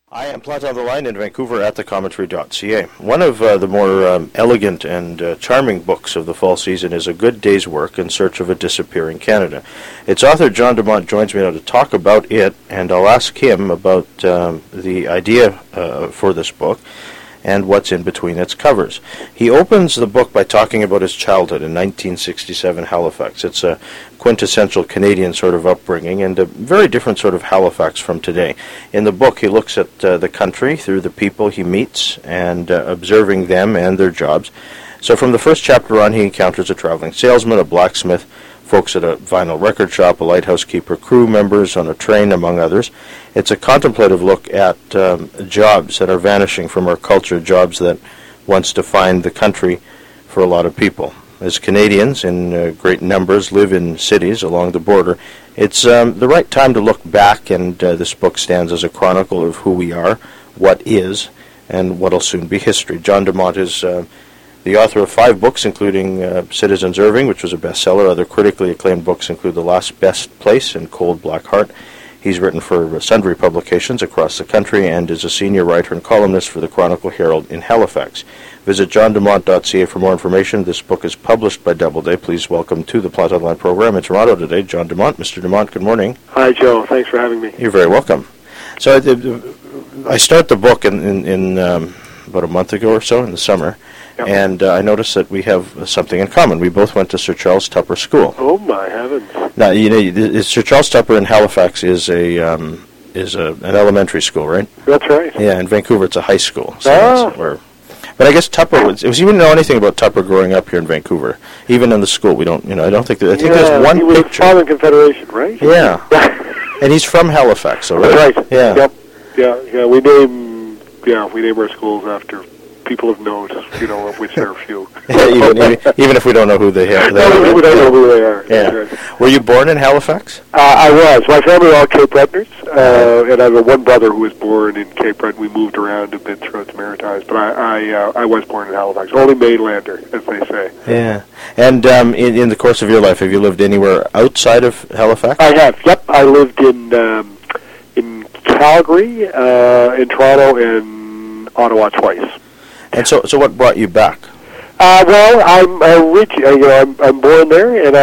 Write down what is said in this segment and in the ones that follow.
I am Plant on the Line in Vancouver at thecommentary.ca. One of the more elegant and charming books of the fall season is A Good Day's Work in Search of a Disappearing Canada. Its author, John Dumont, joins me now to talk about it, and I'll ask him about the idea for this book and what's in between its covers. He opens the book by talking about his childhood in 1967 Halifax. It's a quintessential Canadian sort of upbringing and a very different sort of Halifax from today. In the book, he looks at the country through the people he meets and observing them and their jobs. So from the first chapter on, he encounters a traveling salesman, a blacksmith, folks at a vinyl record shop, a lighthouse keeper, crew members on a train, among others. It's a contemplative look at jobs that are vanishing from our culture, jobs that once defined the country for a lot of people. As Canadians in great numbers live in cities along the border, it's the right time to look back, and this book stands as a chronicle of who we are, what is, and what will soon be history. John Dumont is the author of 5 books, including Citizens Irving, which was a bestseller. Other critically acclaimed books include The Last Best Place and Cold Black Heart. He's written for sundry publications across the country and is a senior writer and columnist for the Chronicle Herald in Halifax. Visit johndumont.ca for more information. This book is published by Doubleday. Please welcome to the Plant on the Line program in Toronto today, John Dumont. Mr. Dumont, good morning. Hi, Joe. Thanks for having me. You're very welcome. So I start the book in about a month ago or so in the summer. Yep. And I noticed that we have something in common. We both went to Sir Charles Tupper School. Oh my heavens! Now Sir Charles Tupper in Halifax is an elementary school, right? That's right. Yeah, in Vancouver it's a high school. So but I guess Tupper was you wouldn't know anything about Tupper growing up here in Vancouver. Even in the school, we don't. I don't think that. I think there's one he was picture. Southern Confederation, right? Yeah. And he's from Halifax, so right? That's right. Yeah. Yep. Yeah. We name our schools after people of note, of which there are few. even if we don't know who they are. We don't know who they are. Yeah. Right. Were you born in Halifax? I was. My family were all Cape Bretoners, and I have one brother who was born in Cape Breton. We moved around a bit throughout the Maritimes, but I was born in Halifax. Only mainlander, as they say. Yeah. And in the course of your life, have you lived anywhere outside of Halifax? I have. Yep. I lived in Calgary, in Toronto, and Ottawa twice. And so what brought you back? Well, I'm born there, and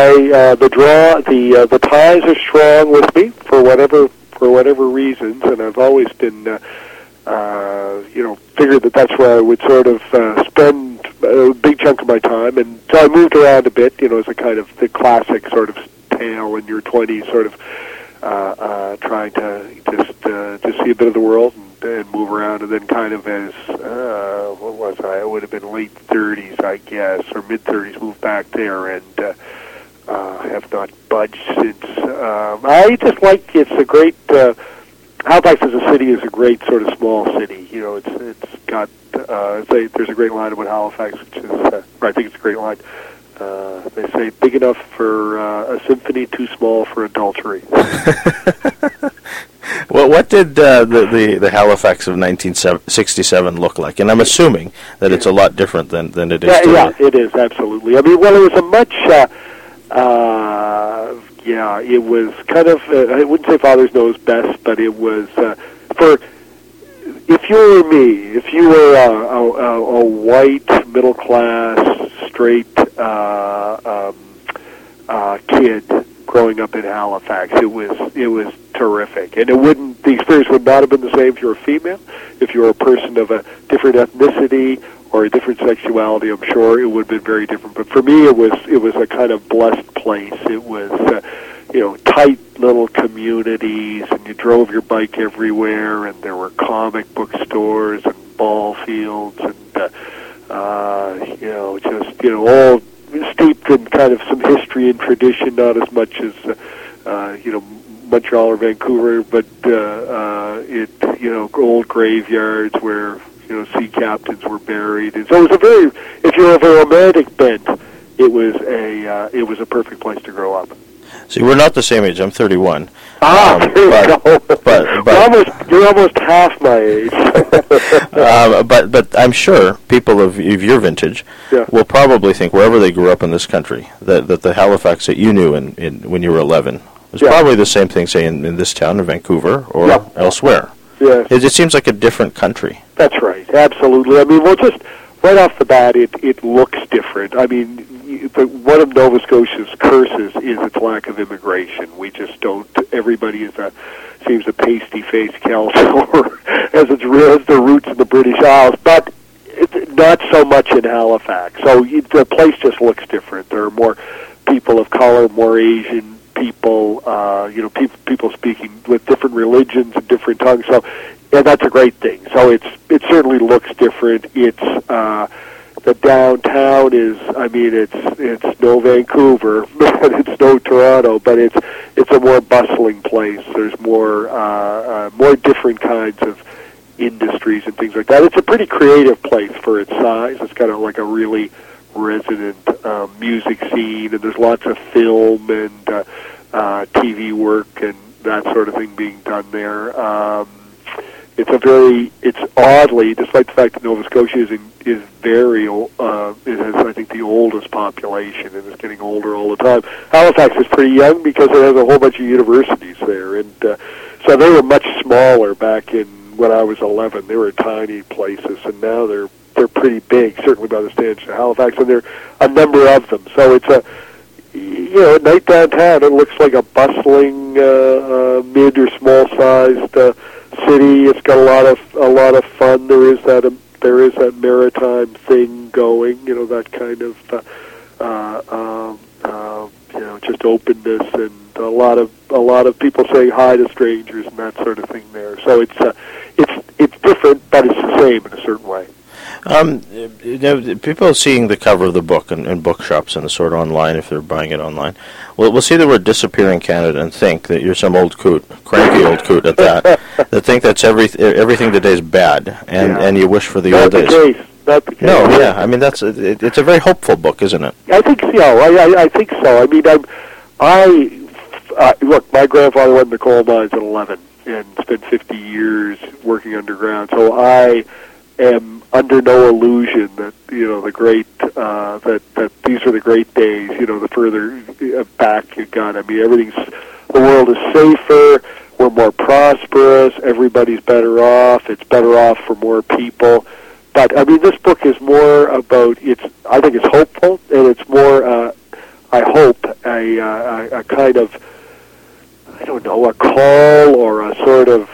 the ties are strong with me for whatever reasons, and I've always been, figured that that's where I would sort of spend a big chunk of my time, and so I moved around a bit, as a kind of the classic sort of tale in your 20s, sort of trying to just see a bit of the world and move around, and then kind of as what was I? It would have been late 30s, I guess, or mid 30s. Moved back there and have not budged since. I just like it's a great. Halifax as a city is a great sort of small city. It's got. There's a great line about Halifax, which is. I think it's a great line. They say big enough for a symphony, too small for adultery. Well, what did the Halifax of 1967 look like? And I'm assuming that it's a lot different than it is today. Yeah, it is, absolutely. I mean, well, it was a much, it was kind of, I wouldn't say Father's knows best, but it was, if you were me, if you were a white, middle-class, straight kid growing up in Halifax, it was terrific, and the experience would not have been the same if you were a female, if you were a person of a different ethnicity or a different sexuality. I'm sure it would have been very different. But for me, it was a kind of blessed place. It was tight little communities, and you drove your bike everywhere, and there were comic book stores and ball fields, and all steeped in kind of some history and tradition, not as much as Montreal or Vancouver, but old graveyards where sea captains were buried, and so it was if you have a romantic bent, it was a perfect place to grow up. See, we're not the same age. I'm 31. You're almost half my age. But I'm sure people of your vintage will probably think, wherever they grew up in this country, that the Halifax that you knew when you were 11 was probably the same thing, say, in this town in Vancouver or elsewhere. yes. It seems like a different country. That's right, absolutely. I mean, well, just right off the bat, it looks different. I mean, one of Nova Scotia's curses is its lack of immigration. We just don't. Everybody seems a pasty-faced Celt or as their roots in the British Isles, but not so much in Halifax. So the place just looks different. There are more people of color, more Asian people, people speaking with different religions and different tongues. So, yeah, that's a great thing. So it certainly looks different. It's the downtown is, I mean, it's no Vancouver and it's no Toronto, but it's a more bustling place. There's more different kinds of industries and things like that. It's a pretty creative place for its size. It's got like a really resonant music scene, and there's lots of film and TV work and that sort of thing being done there. It's oddly, despite the fact that Nova Scotia is very old, it has, I think, the oldest population, and it's getting older all the time. Halifax is pretty young because it has a whole bunch of universities there, and so they were much smaller back in when I was 11. They were tiny places, and now they're pretty big, certainly by the standards of Halifax, and there are a number of them. So it's at night downtown, it looks like a bustling mid or small sized city. It's got a lot of fun. There is that maritime thing going, that kind of just openness, and a lot of people saying hi to strangers and that sort of thing there. So it's different, but it's the same in a certain way. People seeing the cover of the book in bookshops and the sort online, if they're buying it online, we'll see the word "Disappearing Canada" and think that you're some old coot, cranky old coot at that, that think that's everything today is bad, and you wish for the old days. Not the case. No, yeah, I mean it's a very hopeful book, isn't it? I think so. I think so. I mean, look, my grandfather went in the coal mines at 11 and spent 50 years working underground, so I am under no illusion that the great that these are the great days. The further back you got, I mean, the world is safer. We're more prosperous. Everybody's better off. It's better off for more people. But I mean, this book is more about I think it's hopeful, and it's more. I hope a kind of, I don't know, a call or a sort of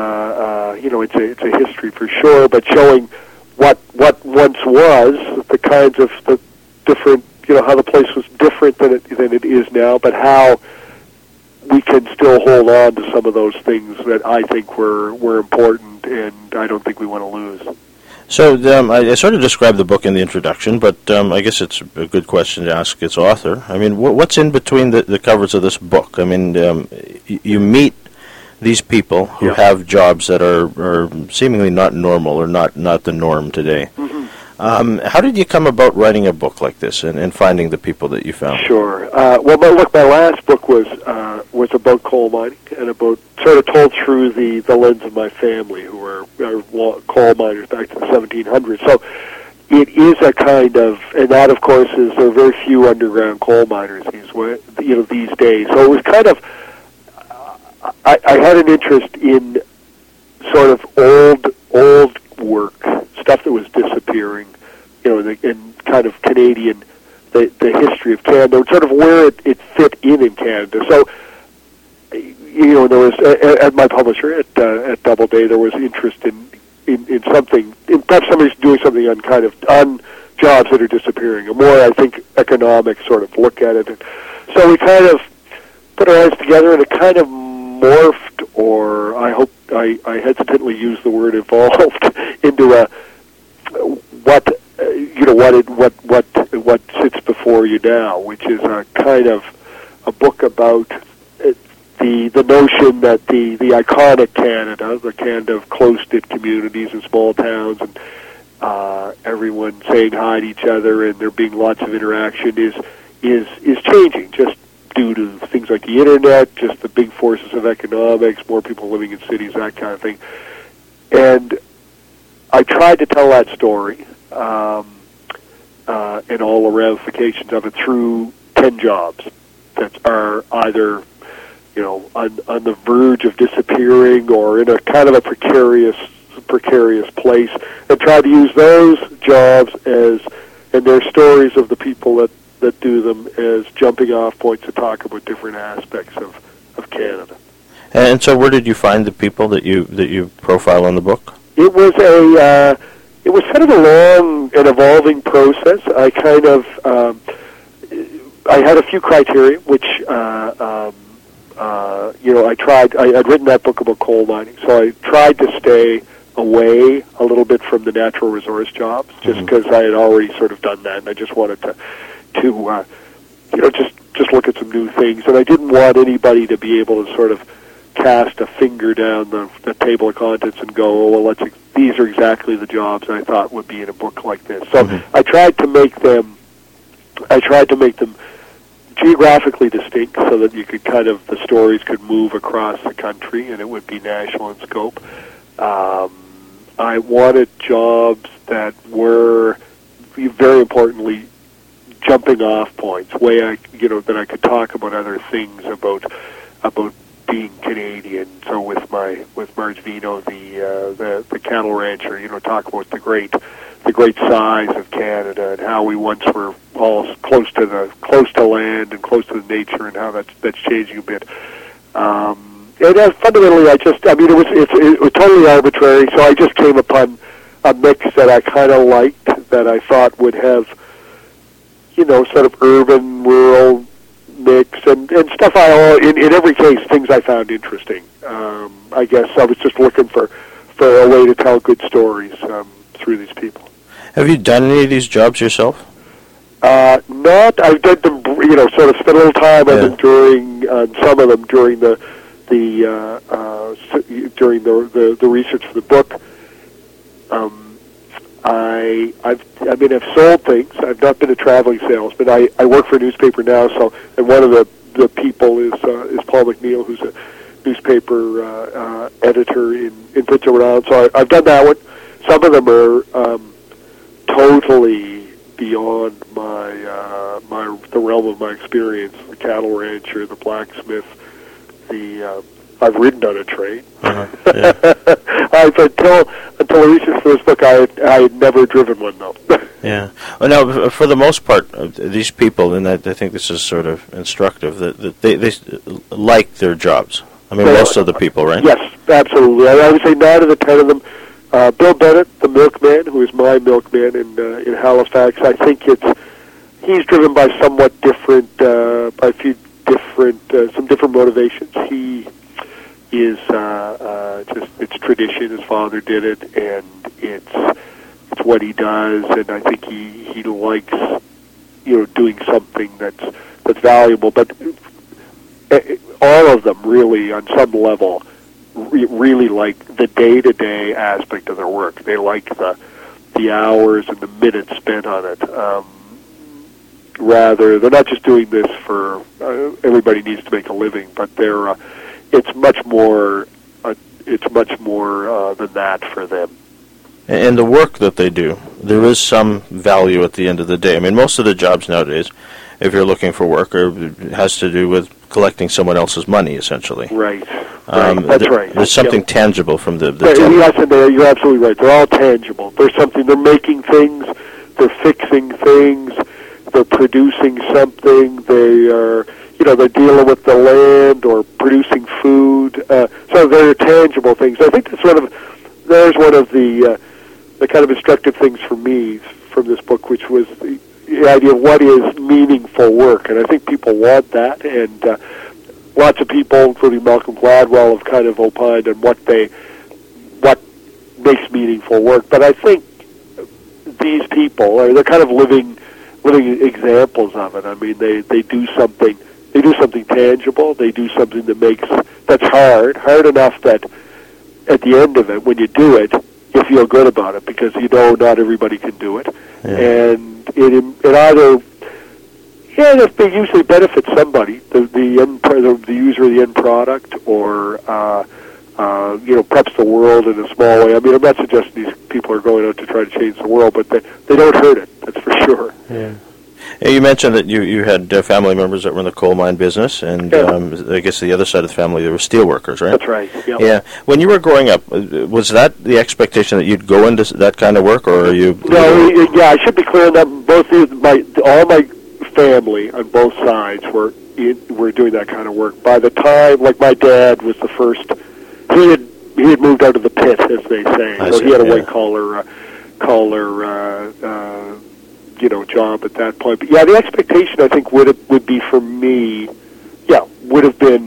it's a history for sure, but showing what once was, the kinds of the different, how the place was different than it is now, but how we can still hold on to some of those things that I think were important, and I don't think we want to lose. So I sort of described the book in the introduction, but I guess it's a good question to ask its author. I mean, what's in between the covers of this book? I mean, you meet these people who have jobs that are seemingly not normal or not the norm today. Mm-hmm. How did you come about writing a book like this and finding the people that you found? Sure. Well, my last book was about coal mining and about sort of told through the lens of my family, who are coal miners back to the 1700s. So it is a kind of, and that of course is, there are very few underground coal miners these days. So it was kind of, I had an interest in sort of old work, stuff that was disappearing, in kind of Canadian, the history of Canada, and sort of where it fit in Canada. So, there was, at my publisher, at Doubleday, there was interest in something, perhaps somebody's doing something on jobs that are disappearing, a more, I think, economic sort of look at it. And so we kind of put our heads together, and it kind of morphed, or I hope I hesitantly use the word evolved, into what sits before you now, which is a kind of a book about the notion that the iconic Canada, the Canada of close-knit communities and small towns, and everyone saying hi to each other, and there being lots of interaction, is changing, just due to things like the internet, just the big forces of economics, more people living in cities, that kind of thing. And I tried to tell that story and all the ramifications of it through 10 jobs that are either on the verge of disappearing or in a kind of a precarious place, and try to use those jobs and their stories of the people that do them as jumping off points to talk about different aspects of Canada. And so, where did you find the people that you profile in the book? It was kind of a long and evolving process. I kind of I had a few criteria, which I'd written that book about coal mining, so I tried to stay away a little bit from the natural resource jobs, just because I had already sort of done that, and I just wanted to just look at some new things, and I didn't want anybody to be able to sort of cast a finger down the table of contents and go, oh, well, these are exactly the jobs I thought would be in a book like this. So I tried to make them geographically distinct, so that you could the stories could move across the country, and it would be national in scope. I wanted jobs that were, very importantly, jumping off points, that I could talk about other things about being Canadian. So with Marge Vino, the cattle rancher, talk about the great size of Canada and how we once were all close to land and close to the nature, and how that's changing a bit. And fundamentally, it was totally arbitrary. So I just came upon a mix that I kind of liked, that I thought would have, sort of urban, rural mix, and stuff. In every case, things I found interesting. I guess I was just looking for a way to tell good stories through these people. Have you done any of these jobs yourself? Not. I did them. Sort of spent a little time on them during some of them during the research for the book. I've sold things. I've not been a traveling salesman. I work for a newspaper now, and one of the people is Paul McNeil, who's a newspaper editor in Prince Edward Island. So I've done that one. Some of them are totally beyond the realm of my experience. The cattle rancher, the blacksmith, I've ridden on a train. Until the research for this book, I had never driven one, though. Yeah. Well, now, for the most part, these people, and I think this is sort of instructive, that they like their jobs. I mean, most of the people, right? Yes, absolutely. I would say 9 of the 10 of them. Bill Bennett, the milkman, who is my milkman in Halifax, I think he's driven by somewhat different, by a few some different motivations. He is it's tradition. His father did it, and it's what he does. And I think he likes doing something that's valuable. But all of them really, on some level, really like the day-to-day aspect of their work. They like the hours and the minutes spent on it. Rather, they're not just doing this for everybody needs to make a living, but it's much more than that for them. And the work that they do, there is some value at the end of the day. I mean, most of the jobs nowadays, if you're looking for work, has to do with collecting someone else's money, essentially. Right. That's right. There's something tangible from the yes, and you're absolutely right. They're all tangible. There's something. They're making things. They're fixing things. They're producing something. They are, they're dealing with the land or producing food. So they're tangible things. I think there's one of the kind of instructive things for me from this book, which was the idea of what is meaningful work. And I think people want that, and lots of people, including Malcolm Gladwell, have kind of opined on what makes meaningful work. But I think these people they're kind of living examples of it. I mean, they do something. They do something tangible. They do something that's hard enough that at the end of it, when you do it, you feel good about it because not everybody can do it, and it either it usually benefits somebody, the user of the end product, or preps the world in a small way. I mean, I'm not suggesting these people are going out to try to change the world, but they don't hurt it. That's for sure. Yeah. Yeah, you mentioned that you had family members that were in the coal mine business, and I guess the other side of the family, there were steel workers, right? That's right. Yep. Yeah. When you were growing up, was that the expectation that you'd go into that kind of work, or are you? No, yeah, I should be clear on that. All my family on both sides were doing that kind of work. By the time, like my dad was the first, he had moved out of the pit, as they say, he had a white collar job at that point. But yeah, the expectation I think would be for me, would have been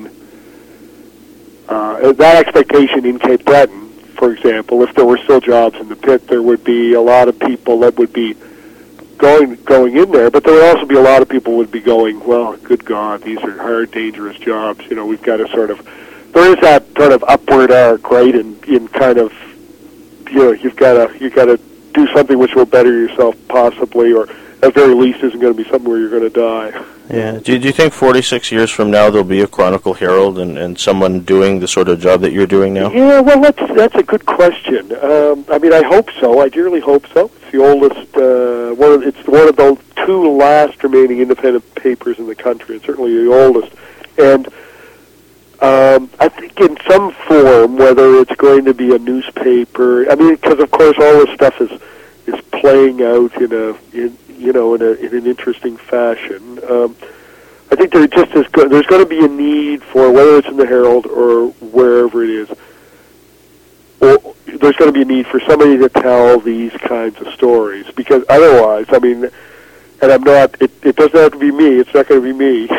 that expectation in Cape Breton, for example. If there were still jobs in the pit, there would be a lot of people that would be going in there, but there would also be a lot of people would be going, well, good God, these are hard, dangerous jobs. We've got to there is that sort of upward arc, right? In kind of, you've got to do something which will better yourself possibly, or at very least isn't going to be something where you're going to die. Yeah. Do you think 46 years from now there'll be a Chronicle Herald and someone doing the sort of job that you're doing now? Yeah, well, that's a good question. I hope so. I dearly hope so. It's the oldest, it's one of the two last remaining independent papers in the country. It's certainly the oldest. And I think in some form, whether it's going to be a newspaper, because of course all this stuff is playing out in an interesting fashion. I think there's going to be a need for, whether it's in the Herald or wherever it is, or there's going to be a need for somebody to tell these kinds of stories, because otherwise, and I'm not, it doesn't have to be me, it's not going to be me,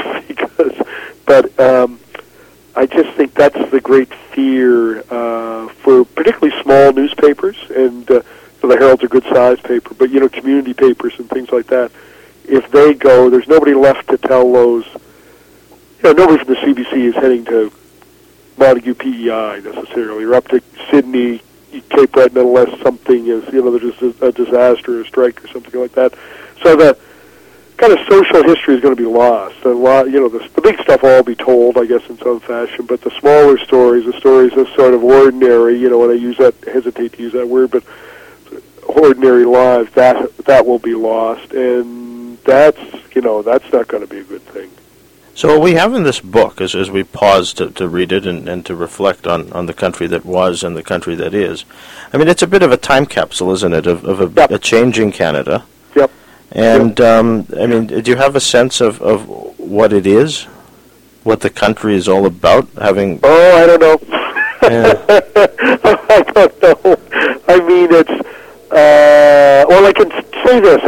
but I just think that's the great fear for particularly small newspapers, and the Herald's a good-sized paper, but, community papers and things like that, if they go, there's nobody left to tell those, nobody from the CBC is heading to Montague PEI necessarily, or up to Sydney, Cape Breton, unless something is, there's a disaster, a strike or something like that. So the kind of social history is going to be lost. A lot, the big stuff will all be told, I guess, in some fashion, but the smaller stories, the stories of sort of ordinary, and I hesitate to use that word, but ordinary lives, that will be lost, and that's not going to be a good thing. So what we have in this book, as we pause to read it and to reflect on the country that was and the country that is, it's a bit of a time capsule, isn't it, of a changing Canada. Yep. And, do you have a sense of what it is? What the country is all about? Oh, I don't know. Yeah. I don't know. It's... well, I can say this.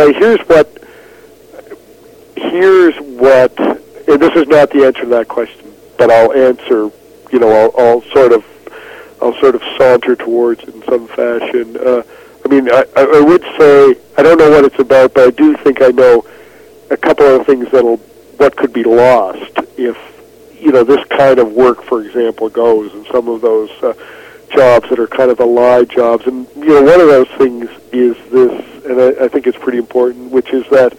Here's what, and this is not the answer to that question, but I'll answer, I'll sort of saunter towards it in some fashion. I would say, I don't know what it's about, but I do think I know a couple of things what could be lost if, this kind of work, for example, goes, and some of those jobs that are kind of allied jobs. And, one of those things is this, and I think it's pretty important, which is that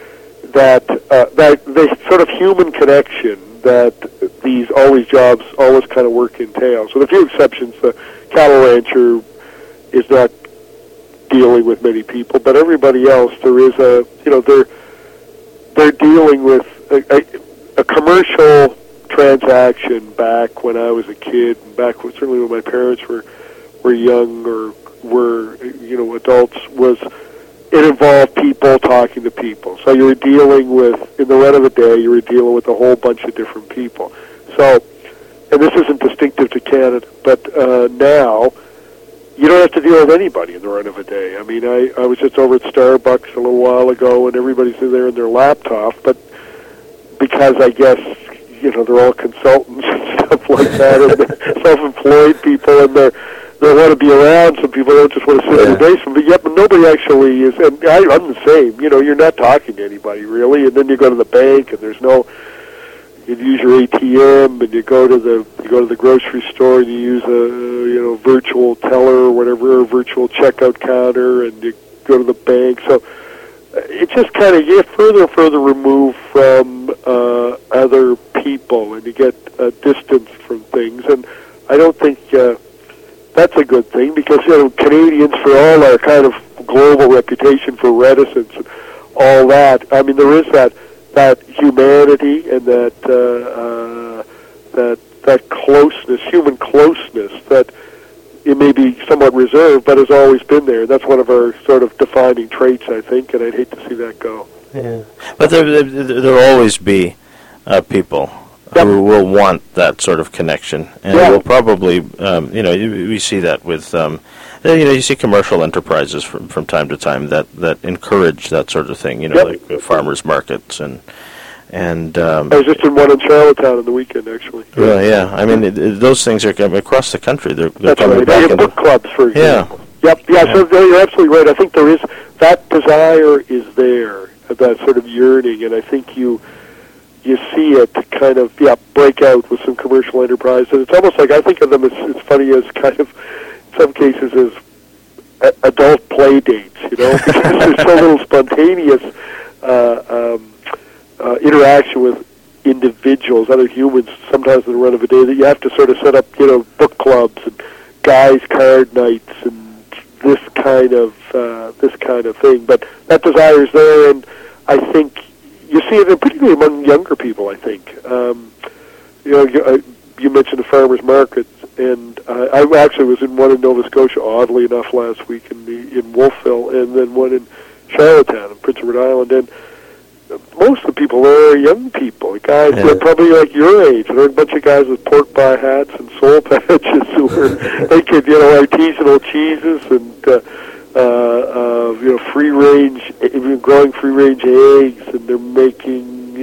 the sort of human connection that all these jobs always kind of work entail. So with a few exceptions, the cattle rancher is not dealing with many people, but everybody else, there is they're dealing with a commercial transaction back when I was a kid, and certainly when my parents were young or were adults, it involved people talking to people. So you were dealing with, in the run of the day, you were dealing with a whole bunch of different people. So, and this isn't distinctive to Canada, but now you don't have to deal with anybody in the run of a day. I was just over at Starbucks a little while ago, and everybody's there in their laptop, but because I guess, they're all consultants and stuff like that, and self-employed people, and they want to be around. Some people don't just want to sit in the basement, but nobody actually is, and I'm the same. You're not talking to anybody, really, and then you go to the bank, and you use your ATM, and you go to the grocery store, and you use a virtual teller or whatever, a virtual checkout counter, and you go to the bank. So it's just kind of, you get further and further removed from other people, and you get distance from things. And I don't think that's a good thing, because Canadians, for all our kind of global reputation for reticence, all that. I mean, there is that humanity and that closeness, human closeness, that it may be somewhat reserved, but has always been there. That's one of our sort of defining traits, I think, and I'd hate to see that go. Yeah, but there'll always be people who will want that sort of connection, and will probably, we see that with, you see commercial enterprises from time to time that encourage that sort of thing, like farmers markets and. I was just in one in Charlottetown on the weekend, actually. Yeah. I mean, those things are coming across the country. They're That's coming right. back They have book clubs, for example. Yeah. Yep. So you're absolutely right. I think there is that desire is there, that sort of yearning, and I think you see it kind of break out with some commercial enterprise. And it's almost like I think of them as it's funny as kind of in some cases as adult play dates, because there's so little spontaneous interaction with individuals, other humans, sometimes in the run of a day, that you have to sort of set up, book clubs and guys' card nights and this kind of thing. But that desire is there, and I think you see it particularly among younger people. I think you mentioned the farmers markets, and I actually was in one in Nova Scotia, oddly enough, last week in Wolfville, and then one in Charlottetown, in Prince Edward Island, and most of the people there are young people, guys that are probably like your age. There are a bunch of guys with pork pie hats and soul patches who were making, artisanal cheeses and, free range, even growing free range eggs, and they're making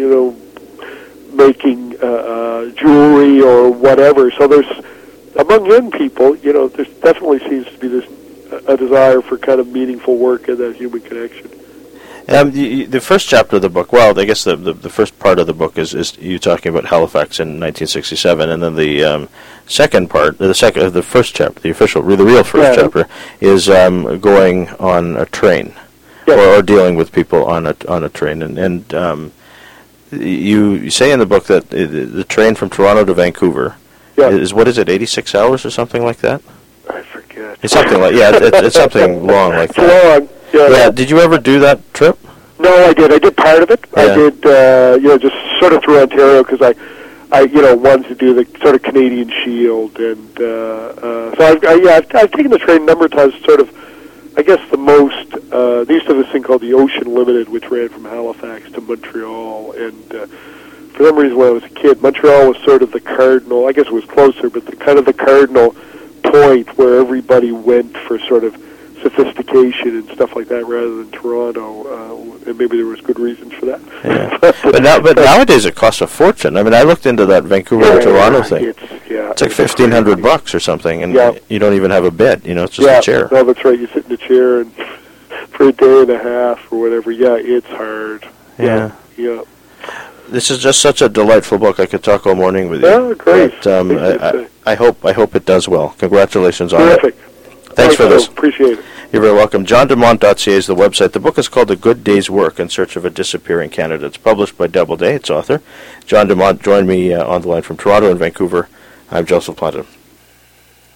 jewelry or whatever. So there's, among young people, there definitely seems to be this a desire for kind of meaningful work and that human connection. The first chapter of the book, well, I guess the first part of the book is you talking about Halifax in 1967, and then the second part, the first chapter, the real first chapter, is going on a train, or dealing with people on a train, and you say in the book that the train from Toronto to Vancouver is, what is it, 86 hours or something like that? I forget. It's something like it's something long like that. It's long. Yeah. Did you ever do that trip? No, I did. I did part of it. Yeah. I did, just sort of through Ontario, because I wanted to do the sort of Canadian Shield, and so I've taken the train a number of times. Sort of, I guess the most. They used to have this thing called the Ocean Limited, which ran from Halifax to Montreal, and for some reason when I was a kid, Montreal was sort of the cardinal. I guess it was closer, but the cardinal point where everybody went for sort of sophistication and stuff like that, rather than Toronto, and maybe there was good reasons for that. Yeah. but nowadays it costs a fortune. I mean, I looked into that Vancouver to Toronto thing. It's like $1,500 or something, and you don't even have a bed. It's just a chair. No, that's right. You sit in a chair and for a day and a half or whatever. Yeah, it's hard. Yeah. This is just such a delightful book. I could talk all morning with you. Yeah, great. But, I hope it does well. Congratulations on it. Terrific. Thanks for this. Appreciate it. You're very welcome. JohnDumont.ca is the website. The book is called A Good Day's Work in Search of a Disappearing Canada. It's published by Doubleday, its author. John Dumont joined me on the line from Toronto and Vancouver. I'm Joseph Plantin.